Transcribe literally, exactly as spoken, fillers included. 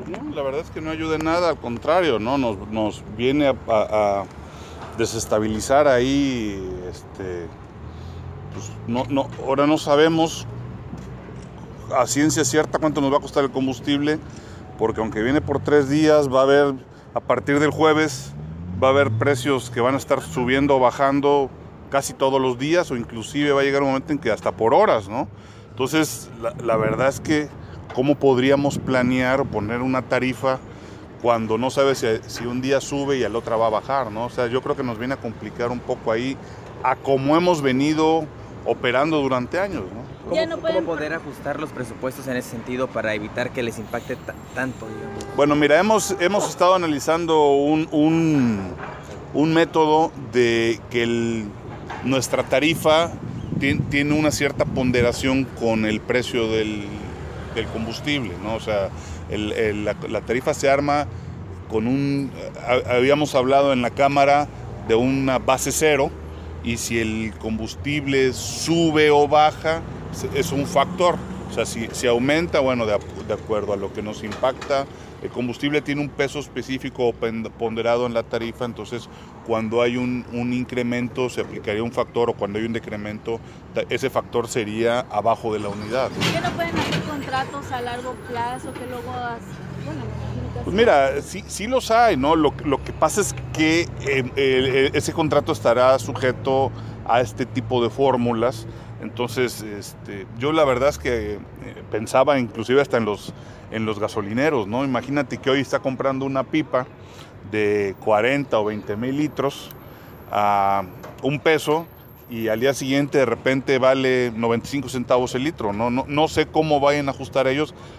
No, la verdad es que no ayuda en nada, al contrario, ¿no? Nos, nos viene a, a- a desestabilizar ahí, este, pues no, no, ahora no sabemos a ciencia cierta cuánto nos va a costar el combustible, porque aunque viene por tres días, va a haber, a partir del jueves, va a haber precios que van a estar subiendo o bajando casi todos los días, o inclusive va a llegar un momento en que hasta por horas, ¿no? Entonces, la, la verdad es que, ¿cómo podríamos planear o poner una tarifa cuando no sabes si, si un día sube y al otro va a bajar, ¿no? O sea, yo creo que nos viene a complicar un poco ahí a cómo hemos venido operando durante años, ¿no? ¿Cómo, no pueden... ¿Cómo poder ajustar los presupuestos en ese sentido para evitar que les impacte tanto, digamos? Bueno, mira, hemos, hemos estado analizando un, un, un método de que el, nuestra tarifa tiene, tiene una cierta ponderación con el precio del, del combustible, ¿no? O sea, el, el, la, la tarifa se arma con un... Habíamos hablado en la Cámara de una base cero, y si el combustible sube o baja, es un factor. O sea, si, si aumenta, bueno, de, de acuerdo a lo que nos impacta, el combustible tiene un peso específico ponderado en la tarifa, entonces cuando hay un, un incremento se aplicaría un factor, o cuando hay un decremento, ese factor sería abajo de la unidad. ¿Qué no pueden hacer contratos a largo plazo que luego... Bueno, pues mira, sí, sí los hay, ¿no? Lo, lo que pasa es que eh, eh, ese contrato estará sujeto a este tipo de fórmulas. Entonces, este, yo la verdad es que eh, pensaba inclusive hasta en los, en los gasolineros, ¿no? Imagínate que hoy está comprando una pipa de cuarenta o veinte mil litros a un peso, y al día siguiente de repente vale noventa y cinco centavos el litro, ¿no? No, no sé cómo vayan a ajustar ellos,